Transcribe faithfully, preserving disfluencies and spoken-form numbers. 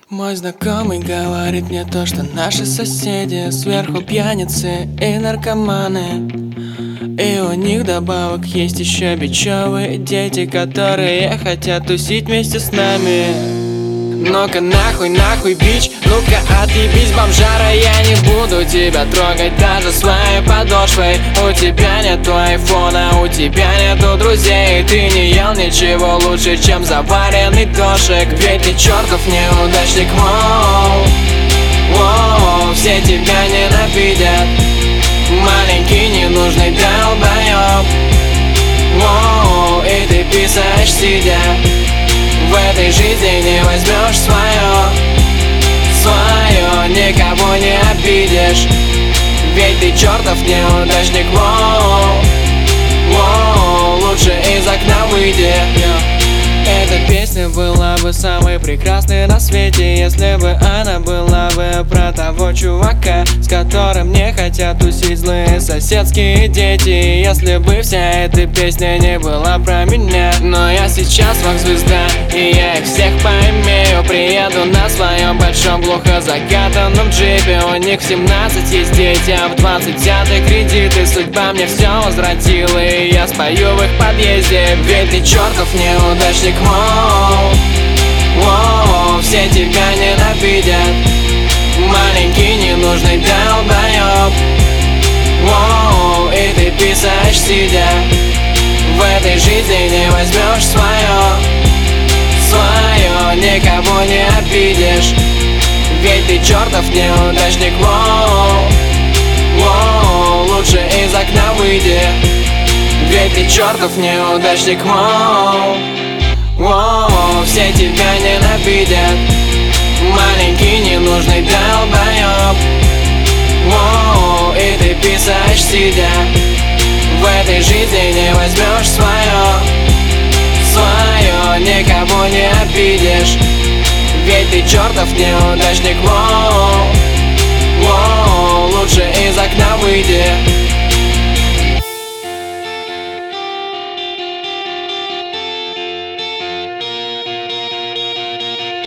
Мой знакомый говорит мне то, что наши соседи сверху пьяницы и наркоманы. И у них добавок есть еще бичевые дети, которые хотят тусить вместе с нами. Ну-ка нахуй, нахуй, бич, ну-ка отъебись, бомжара. Я не буду тебя трогать даже своей подошвой. У тебя нету айфона, у тебя нету друзей. Ты не ел ничего лучше, чем заваренный дошик. Ведь ты чертов неудачник, воу, воу. Все тебя ненавидят, маленький ненужный долбоёб, воу. И ты писаешь сидя. В этой жизни не возьмешь свое, свое, никого не обидишь. Ведь ты чертов неудачник, воу, воу. Лучше из окна выйди. Эта песня была бы самой прекрасной на свете, если бы она была бы про того чувака, с которым не хотят тусить злые соседские дети. Если бы вся эта песня не была про меня. Но я сейчас рок-звезда, и я их всех поимею. Приеду на своем большом глухо закатанном джипе. У них в семнадцать есть дети, а в двадцать взяты кредиты. Судьба мне все возвратила, и я спою в их подъезде. Ведь ты чертов неудачник, воу, воу. Все тебя ненавидят, маленький ненужный долбоёб, воу. И ты писаешь сидя. В этой жизни не возьмешь свое, свое, никого не обидишь. Ведь ты чертов неудачник, воу, воу. Лучше из окна выйди. Ведь ты чертов неудачник, воу, воу. Все тебя ненавидят, маленький ненужный долбоёб, воу. И ты писаешь сидя. В этой жизни не возьмешь свое, свое, никого не обидишь. Ведь ты чертов неудачник, воу, воу. Лучше из окна выйди.